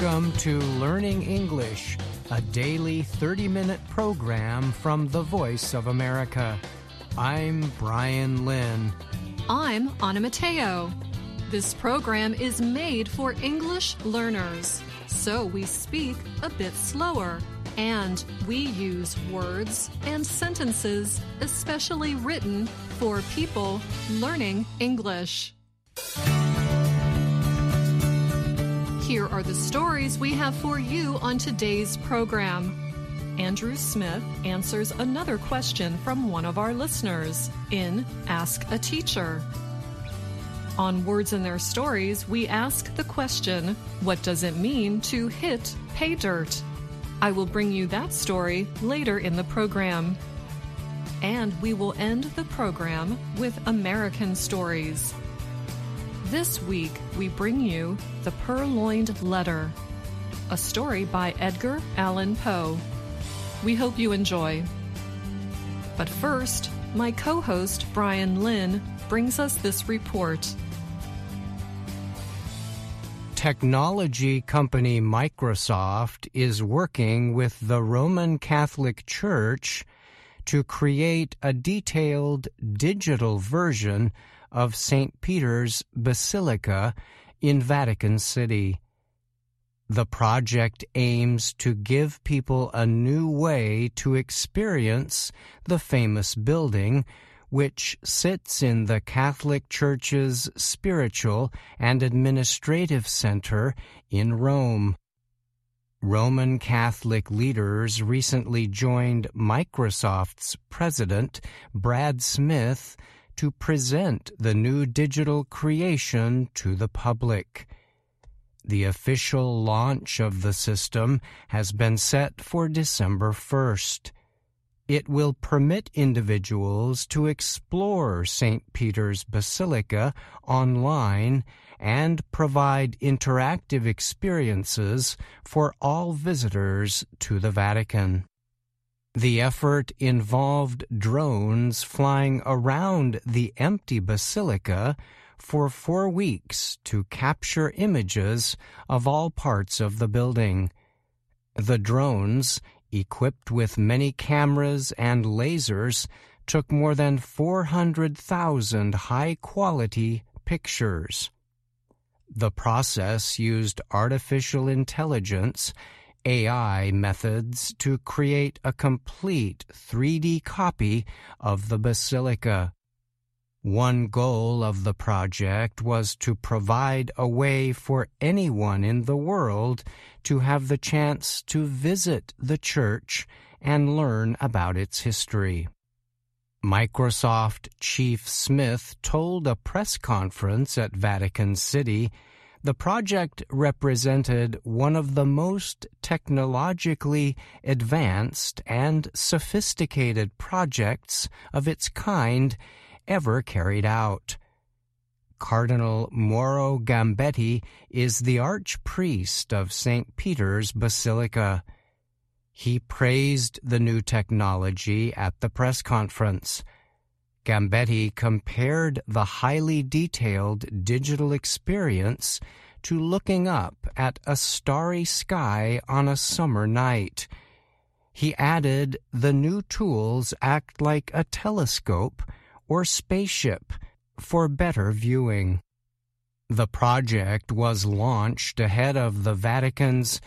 Welcome to Learning English, a daily 30-minute program from the Voice of America. I'm Brian Lynn. I'm Anna Mateo. This program is made for English learners, so we speak a bit slower, and we use words and sentences especially written for people learning English. Here are the stories we have for you on today's program. Andrew Smith answers another question from one of our listeners in Ask a Teacher. On Words in Their Stories, we ask the question, what does it mean to hit pay dirt? I will bring you that story later in the program. And we will end the program with American stories. This week, we bring you The Purloined Letter, a story by Edgar Allan Poe. We hope you enjoy. But first, my co-host Brian Lynn brings us this report. Technology company Microsoft is working with the Roman Catholic Church to create a detailed digital version of St. Peter's Basilica in Vatican City. The project aims to give people a new way to experience the famous building, which sits in the Catholic Church's spiritual and administrative center in Rome. Roman Catholic leaders recently joined Microsoft's president, Brad Smith, to present the new digital creation to the public. The official launch of the system has been set for December 1st. It will permit individuals to explore St. Peter's Basilica online and provide interactive experiences for all visitors to the Vatican. The effort involved drones flying around the empty basilica for 4 weeks to capture images of all parts of the building. The drones, equipped with many cameras and lasers, took more than 400,000 high-quality pictures. The process used artificial intelligence AI methods to create a complete 3D copy of the basilica. One goal of the project was to provide a way for anyone in the world to have the chance to visit the church and learn about its history. Microsoft Chief Smith told a press conference at Vatican City the project represented one of the most technologically advanced and sophisticated projects of its kind ever carried out. Cardinal Mauro Gambetti is the archpriest of St. Peter's Basilica. He praised the new technology at the press conference. Gambetti compared the highly detailed digital experience to looking up at a starry sky on a summer night. He added the new tools act like a telescope or spaceship for better viewing. The project was launched ahead of the Vatican's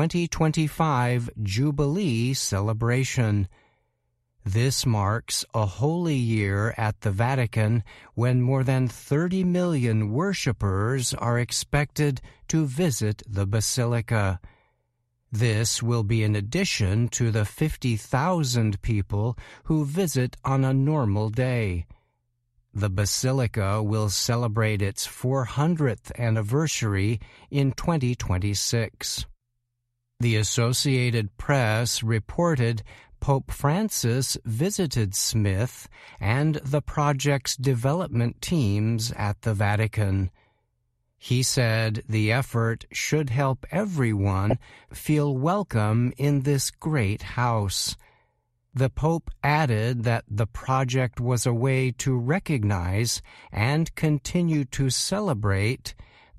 2025 Jubilee celebration. This marks a holy year at the Vatican when more than 30 million worshippers are expected to visit the Basilica. This will be in addition to the 50,000 people who visit on a normal day. The Basilica will celebrate its 400th anniversary in 2026. The Associated Press reported Pope Francis visited Smith and the project's development teams at the Vatican. He said the effort should help everyone feel welcome in this great house. The Pope added that the project was a way to recognize and continue to celebrate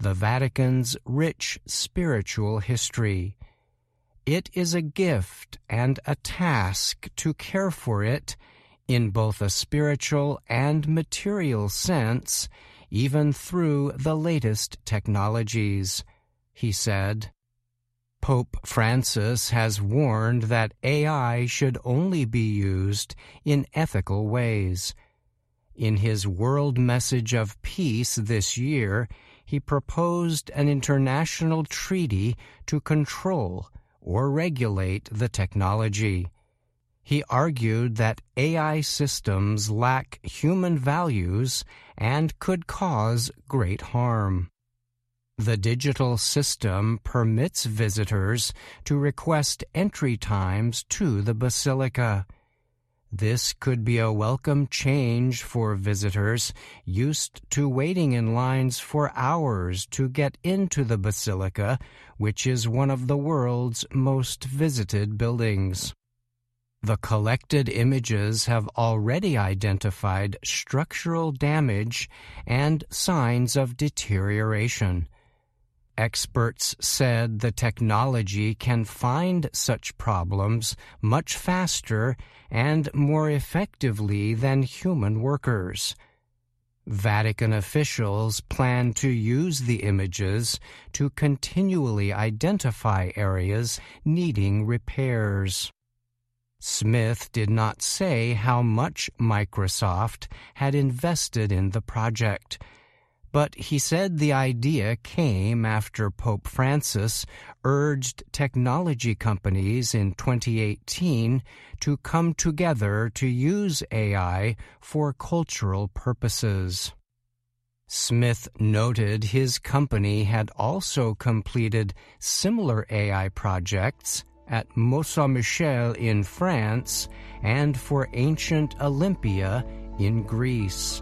the Vatican's rich spiritual history. It is a gift and a task to care for it in both a spiritual and material sense, even through the latest technologies, he said. Pope Francis has warned that AI should only be used in ethical ways. In his World Message of Peace this year, he proposed an international treaty to control or regulate the technology. He argued that AI systems lack human values and could cause great harm. The digital system permits visitors to request entry times to the basilica. This could be a welcome change for visitors used to waiting in lines for hours to get into the basilica, which is one of the world's most visited buildings. The collected images have already identified structural damage and signs of deterioration. Experts said the technology can find such problems much faster and more effectively than human workers. Vatican officials plan to use the images to continually identify areas needing repairs. Smith did not say how much Microsoft had invested in the project, but he said the idea came after Pope Francis urged technology companies in 2018 to come together to use AI for cultural purposes. Smith noted his company had also completed similar AI projects at Mont Saint-Michel in France and for ancient Olympia in Greece.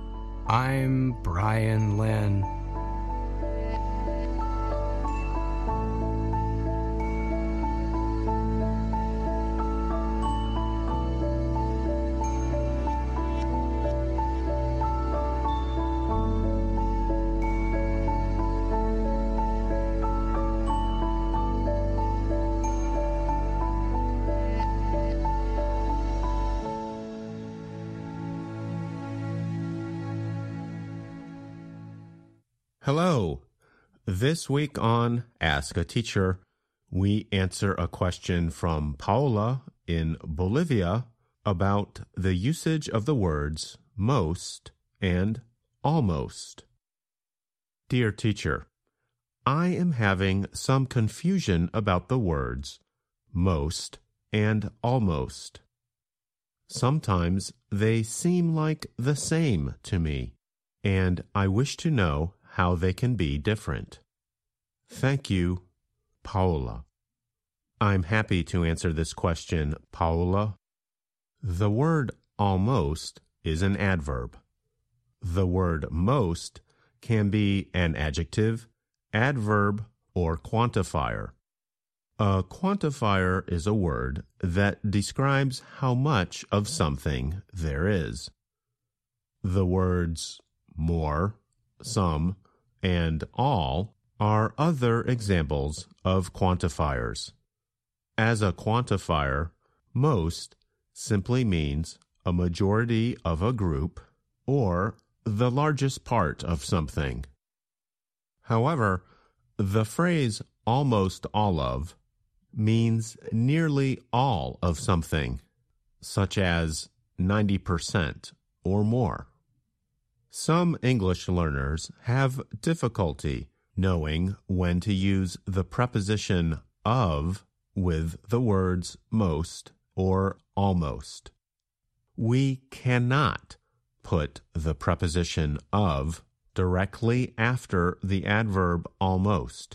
I'm Brian Lynn. Hello. This week on Ask a Teacher, we answer a question from Paola in Bolivia about the usage of the words most and almost. Dear teacher, I am having some confusion about the words most and almost. Sometimes they seem like the same to me, and I wish to know how they can be different. Thank you, Paola. I'm happy to answer this question, Paola. The word almost is an adverb. The word most can be an adjective, adverb, or quantifier. A quantifier is a word that describes how much of something there is. The words more, some, and all are other examples of quantifiers. As a quantifier, most simply means a majority of a group or the largest part of something. However, the phrase almost all of means nearly all of something, such as 90% or more. Some English learners have difficulty knowing when to use the preposition of with the words most or almost. We cannot put the preposition of directly after the adverb almost.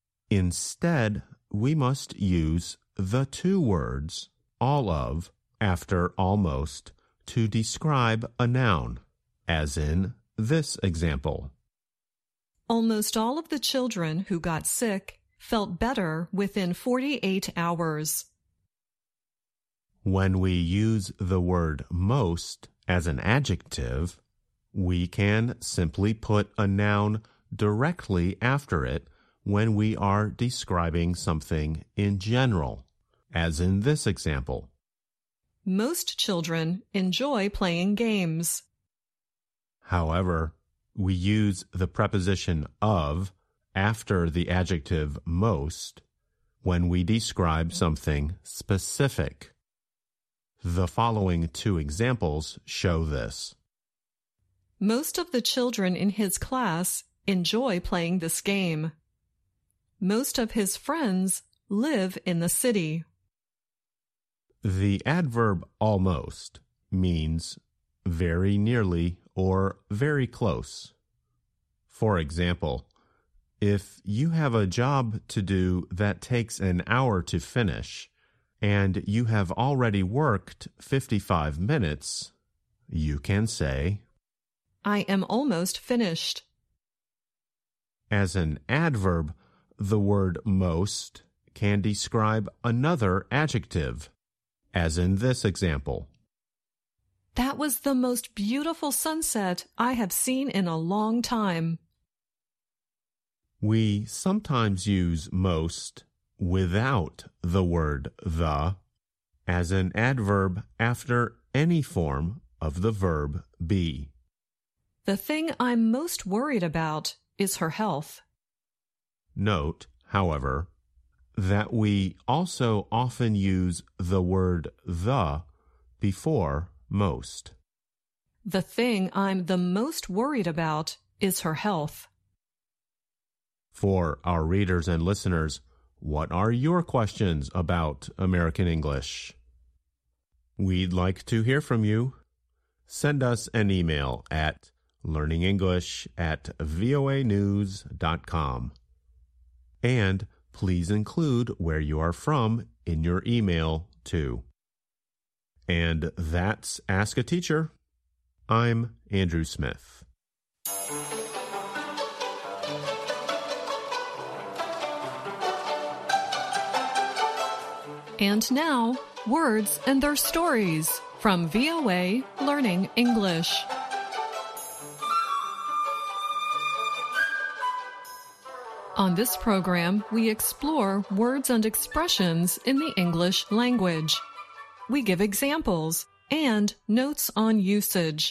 Instead, we must use the two words all of after almost to describe a noun, as in this example. Almost all of the children who got sick felt better within 48 hours. When we use the word most as an adjective, we can simply put a noun directly after it when we are describing something in general, as in this example. Most children enjoy playing games. However, we use the preposition of after the adjective most when we describe something specific. The following two examples show this. Most of the children in his class enjoy playing this game. Most of his friends live in the city. The adverb almost means very nearly or very close. For example, if you have a job to do that takes an hour to finish, and you have already worked 55 minutes, you can say, I am almost finished. As an adverb, the word most can describe another adjective, as in this example. That was the most beautiful sunset I have seen in a long time. We sometimes use most without the word the as an adverb after any form of the verb be. The thing I'm most worried about is her health. Note, however, that we also often use the word the before most. The thing I'm the most worried about is her health. For our readers and listeners, what are your questions about American English? We'd like to hear from you. Send us an email at learningenglish@voanews.com. And please include where you are from in your email, too. And that's Ask a Teacher. I'm Andrew Smith. And now, words and their stories from VOA Learning English. On this program, we explore words and expressions in the English language. We give examples and notes on usage.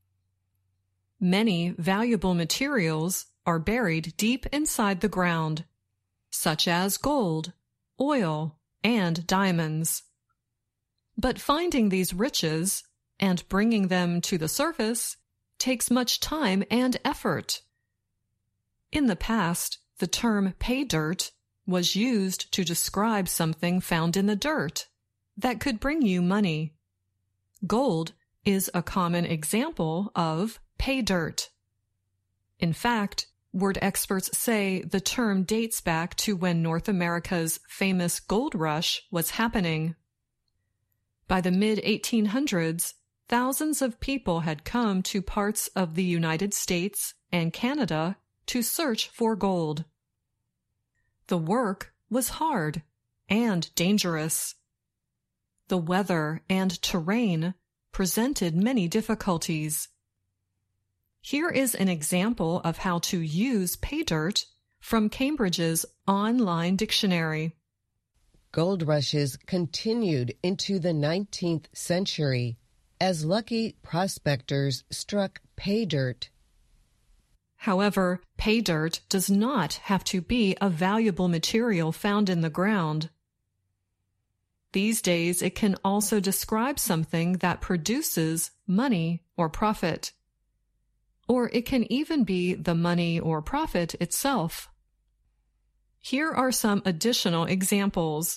Many valuable materials are buried deep inside the ground, such as gold, oil, and diamonds. But finding these riches and bringing them to the surface takes much time and effort. In the past, the term pay dirt was used to describe something found in the dirt that could bring you money. Gold is a common example of pay dirt. In fact, word experts say the term dates back to when North America's famous gold rush was happening. By the mid-1800s, thousands of people had come to parts of the United States and Canada to search for gold. The work was hard and dangerous. The weather and terrain presented many difficulties. Here is an example of how to use pay dirt from Cambridge's online dictionary. Gold rushes continued into the 19th century as lucky prospectors struck pay dirt. However, pay dirt does not have to be a valuable material found in the ground. These days, it can also describe something that produces money or profit. Or it can even be the money or profit itself. Here are some additional examples.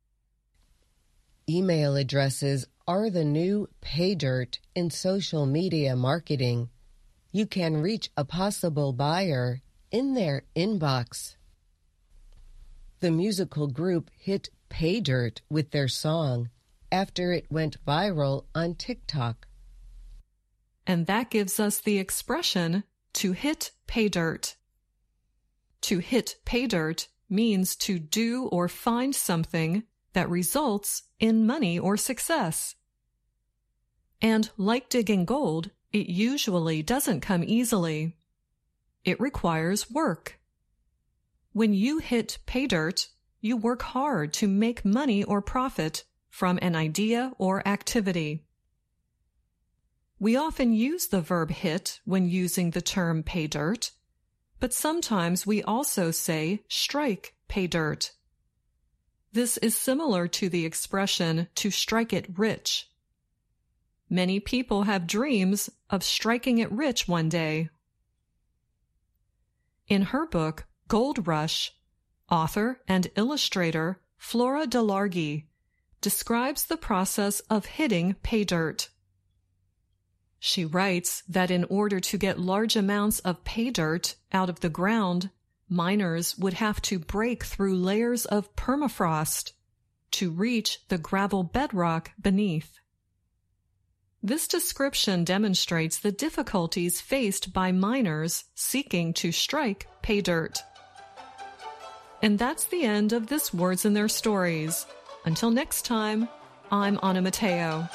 Email addresses are the new pay dirt in social media marketing. You can reach a possible buyer in their inbox. The musical group hit pay dirt with their song after it went viral on TikTok. And that gives us the expression to hit pay dirt. To hit pay dirt means to do or find something that results in money or success. And like digging gold, it usually doesn't come easily. It requires work. When you hit pay dirt, you work hard to make money or profit from an idea or activity. We often use the verb hit when using the term pay dirt, but sometimes we also say strike pay dirt. This is similar to the expression to strike it rich. Many people have dreams of striking it rich one day. In her book, Gold Rush, author and illustrator Flora DeLargy describes the process of hitting pay dirt. She writes that in order to get large amounts of pay dirt out of the ground, miners would have to break through layers of permafrost to reach the gravel bedrock beneath. This description demonstrates the difficulties faced by miners seeking to strike pay dirt. And that's the end of this Words and Their Stories. Until next time, I'm Anna Mateo.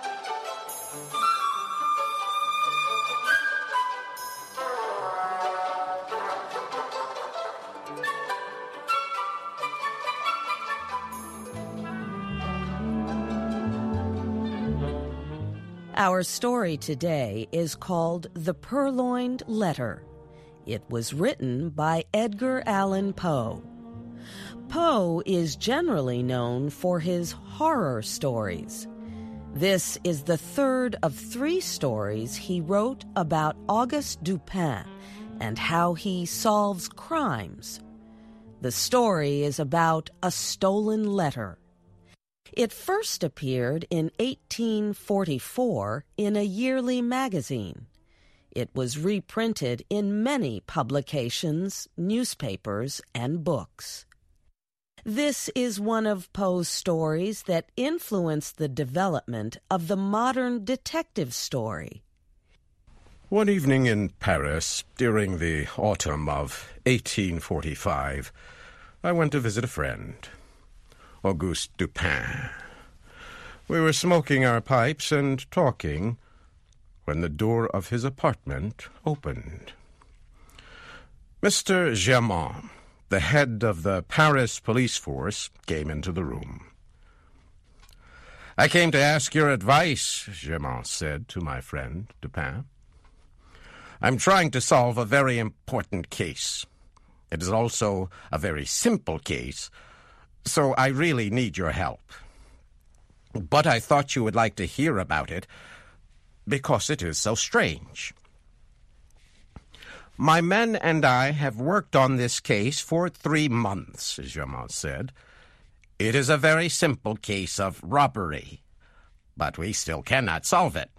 Our story today is called The Purloined Letter. It was written by Edgar Allan Poe. Poe is generally known for his horror stories. This is the third of 3 stories he wrote about Auguste Dupin and how he solves crimes. The story is about a stolen letter. It first appeared in 1844 in a yearly magazine. It was reprinted in many publications, newspapers, and books. This is one of Poe's stories that influenced the development of the modern detective story. One evening in Paris, during the autumn of 1845, I went to visit a friend, Auguste Dupin. We were smoking our pipes and talking when the door of his apartment opened. Mr. Germain, the head of the Paris police force, came into the room. "I came to ask your advice," Germain said to my friend Dupin. "I'm trying to solve a very important case. It is also a very simple case, so I really need your help. But I thought you would like to hear about it, because it is so strange. My men and I have worked on this case for 3 months, Germain said. It is a very simple case of robbery, but we still cannot solve it."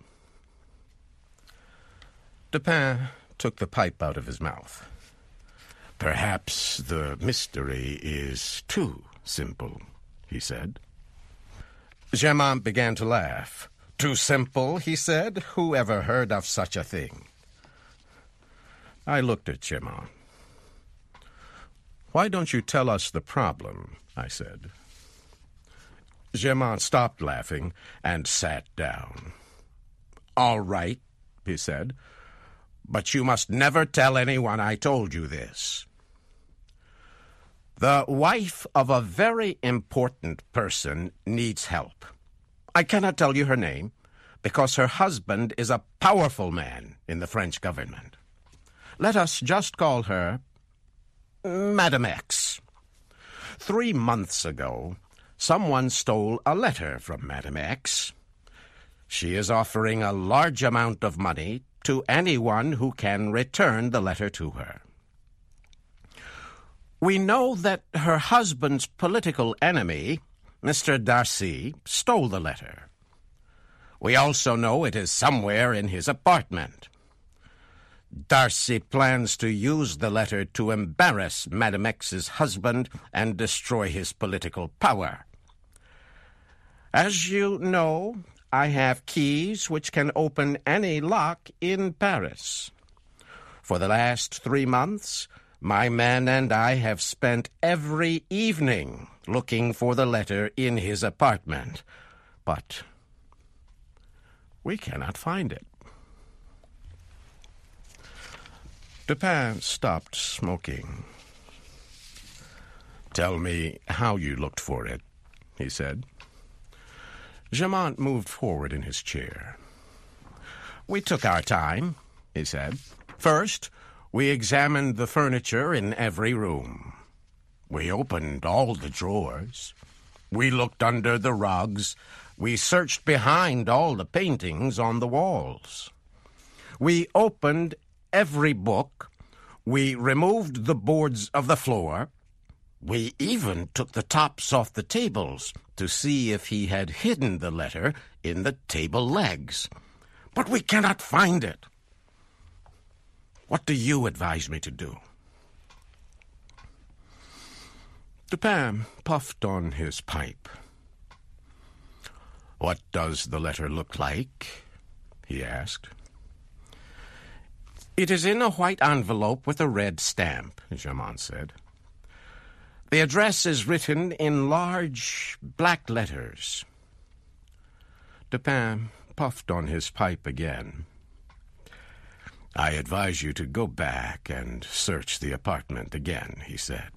Dupin took the pipe out of his mouth. "Perhaps the mystery is too simple," he said. Germain began to laugh. "Too simple," he said. "Who ever heard of such a thing?" I looked at Germain. "Why don't you tell us the problem?" I said. Germain stopped laughing and sat down. "All right," he said, "but you must never tell anyone I told you this. The wife of a very important person needs help. I cannot tell you her name, because her husband is a powerful man in the French government. Let us just call her Madame X. 3 months ago, someone stole a letter from Madame X. She is offering a large amount of money to anyone who can return the letter to her. We know that her husband's political enemy, Mr. Darcy, stole the letter. We also know it is somewhere in his apartment. Darcy plans to use the letter to embarrass Madame X's husband and destroy his political power. As you know, I have keys which can open any lock in Paris. For the last 3 months, my men and I have spent every evening looking for the letter in his apartment, but we cannot find it." Dupin stopped smoking. "Tell me how you looked for it," he said. Germain moved forward in his chair. "We took our time," he said. "First, we examined the furniture in every room. We opened all the drawers. We looked under the rugs. We searched behind all the paintings on the walls. We opened every book. We removed the boards of the floor. We even took the tops off the tables to see if he had hidden the letter in the table legs. But we cannot find it. What do you advise me to do?" Dupin puffed on his pipe. "What does the letter look like?" he asked. "It is in a white envelope with a red stamp," Germain said. "The address is written in large black letters." Dupin puffed on his pipe again. "I advise you to go back and search the apartment again," he said.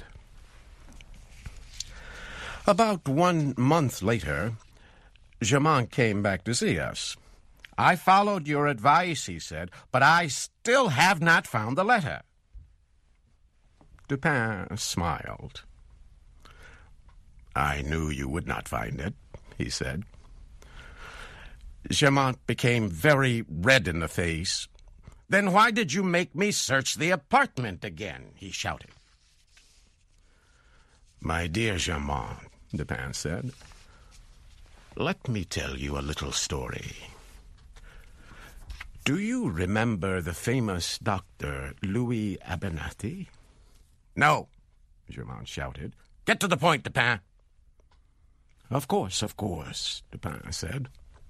About 1 month later, Germain came back to see us. "I followed your advice," he said, "but I still have not found the letter." Dupin smiled. "I knew you would not find it," he said. Germain became very red in the face. "Then why did you make me search the apartment again?" he shouted. "My dear Germain," Dupin said, "let me tell you a little story. Do you remember the famous doctor Louis Abernathy?" "No," Germain shouted. "Get to the point, Dupin." Of course, Dupin said.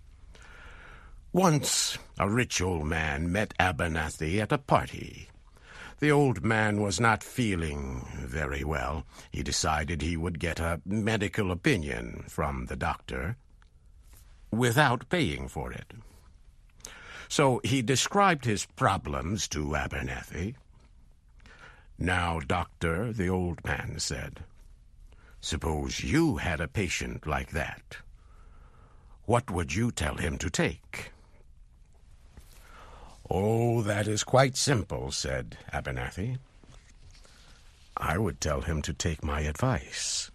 "Once a rich old man met Abernathy at a party. The old man was not feeling very well. He decided he would get a medical opinion from the doctor without paying for it. So he described his problems to Abernathy. 'Now, doctor,' the old man said, 'suppose you had a patient like that. What would you tell him to take?' 'Oh, that is quite simple,' said Abernathy. 'I would tell him to take my advice.'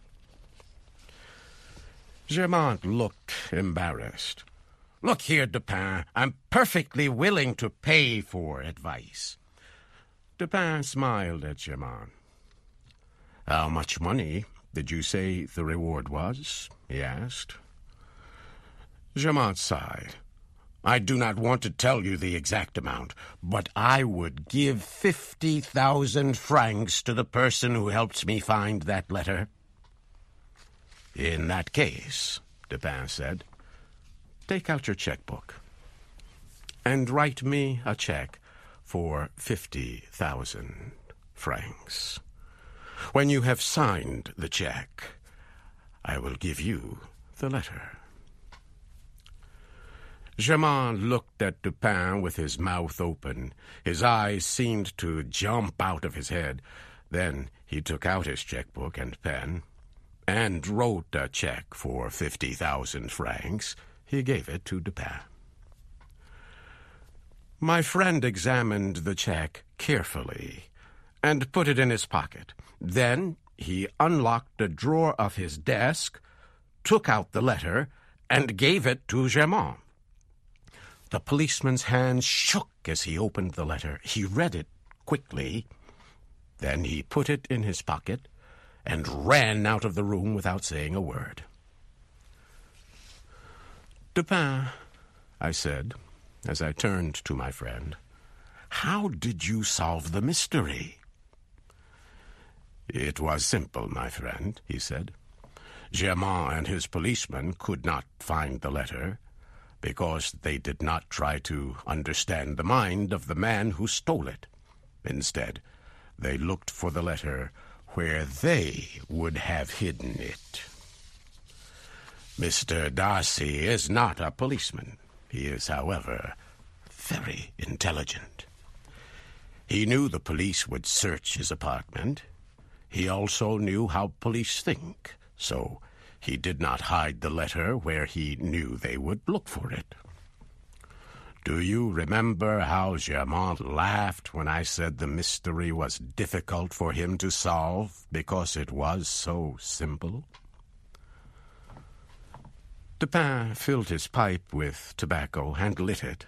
Germain looked embarrassed. 'Look here, Dupin, I'm perfectly willing to pay for advice.' Dupin smiled at Germain. 'How much money did you say the reward was?' he asked. Germain sighed. 'I do not want to tell you the exact amount, but I would give 50,000 francs to the person who helps me find that letter.' 'In that case,' Dupin said, 'take out your checkbook and write me a check for 50,000 francs. When you have signed the check, I will give you the letter.' Germain looked at Dupin with his mouth open. His eyes seemed to jump out of his head. Then he took out his checkbook and pen and wrote a check for 50,000 francs. He gave it to Dupin. My friend examined the check carefully and put it in his pocket. Then he unlocked a drawer of his desk, took out the letter, and gave it to Germain. The policeman's hand shook as he opened the letter. He read it quickly. Then he put it in his pocket and ran out of the room without saying a word. "Dupin," I said, as I turned to my friend, "how did you solve the mystery?" "It was simple, my friend," he said. "Germain and his policeman could not find the letter because they did not try to understand the mind of the man who stole it. Instead, they looked for the letter where they would have hidden it. Mr. Darcy is not a policeman. He is, however, very intelligent. He knew the police would search his apartment. He also knew how police think, so he did not hide the letter where he knew they would look for it. Do you remember how Germain laughed when I said the mystery was difficult for him to solve because it was so simple? Dupin filled his pipe with tobacco and lit it.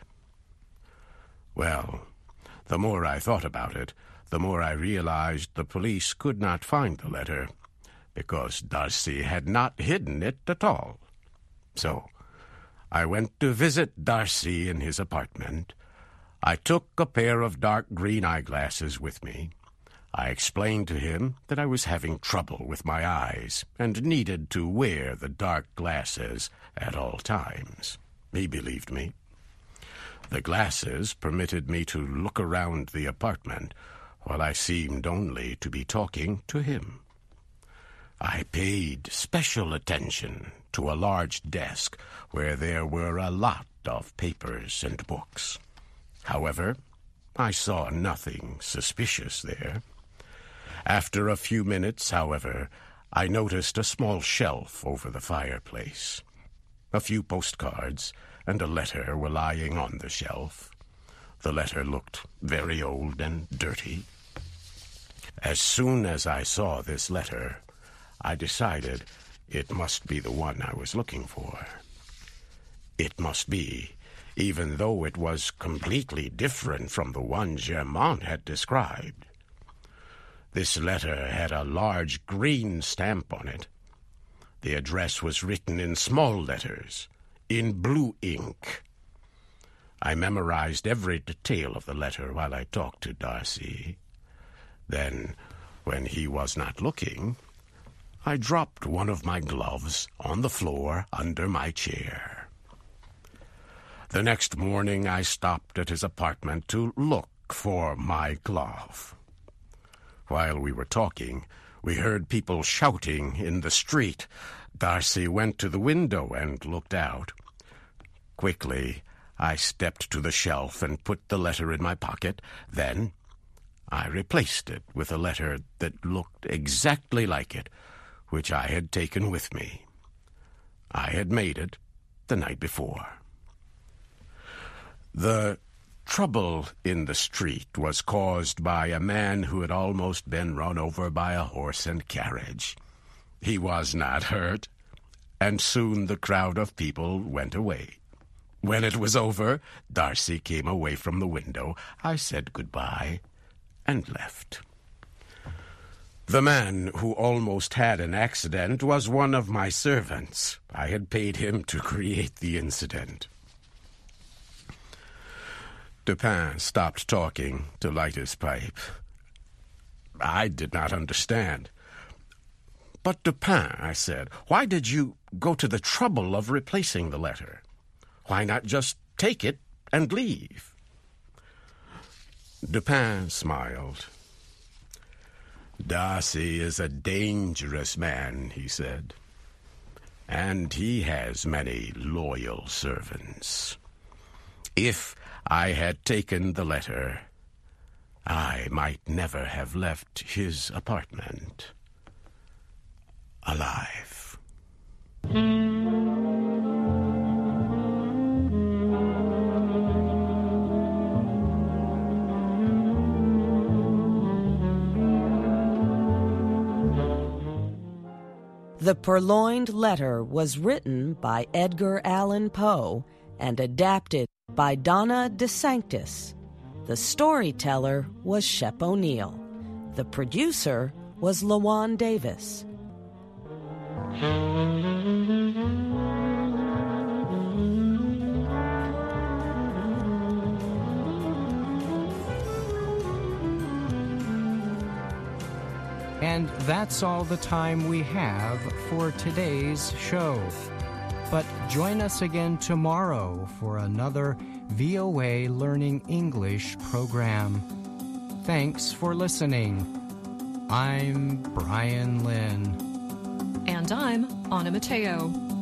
Well, the more I thought about it, the more I realized the police could not find the letter, because Darcy had not hidden it at all. So I went to visit Darcy in his apartment. I took a pair of dark green eyeglasses with me. I explained to him that I was having trouble with my eyes and needed to wear the dark glasses at all times. He believed me. The glasses permitted me to look around the apartment while I seemed only to be talking to him. I paid special attention to a large desk where there were a lot of papers and books. However, I saw nothing suspicious there. After a few minutes, however, I noticed a small shelf over the fireplace. A few postcards and a letter were lying on the shelf. The letter looked very old and dirty. As soon as I saw this letter, I decided it must be the one I was looking for. It must be, even though it was completely different from the one Germain had described. This letter had a large green stamp on it. The address was written in small letters, in blue ink. I memorized every detail of the letter while I talked to Darcy. Then, when he was not looking, I dropped one of my gloves on the floor under my chair. The next morning I stopped at his apartment to look for my glove. While we were talking, we heard people shouting in the street. Darcy went to the window and looked out. Quickly, I stepped to the shelf and put the letter in my pocket. Then I replaced it with a letter that looked exactly like it, which I had taken with me. I had made it the night before. The trouble in the street was caused by a man who had almost been run over by a horse and carriage. He was not hurt, and soon the crowd of people went away. When it was over, Darcy came away from the window. I said goodbye and left. The man who almost had an accident was one of my servants. I had paid him to create the incident. Dupin stopped talking to light his pipe. I did not understand. "But, Dupin," I said, "why did you go to the trouble of replacing the letter? Why not just take it and leave?" Dupin smiled. "Darcy is a dangerous man," he said, "and he has many loyal servants. If I had taken the letter, I might never have left his apartment alive." The Purloined Letter was written by Edgar Allan Poe and adapted by Donna DeSanctis. The storyteller was Shep O'Neill. The producer was LaJuan Davis. And that's all the time we have for today's show. But join us again tomorrow for another VOA Learning English program. Thanks for listening. I'm Brian Lynn. And I'm Anna Mateo.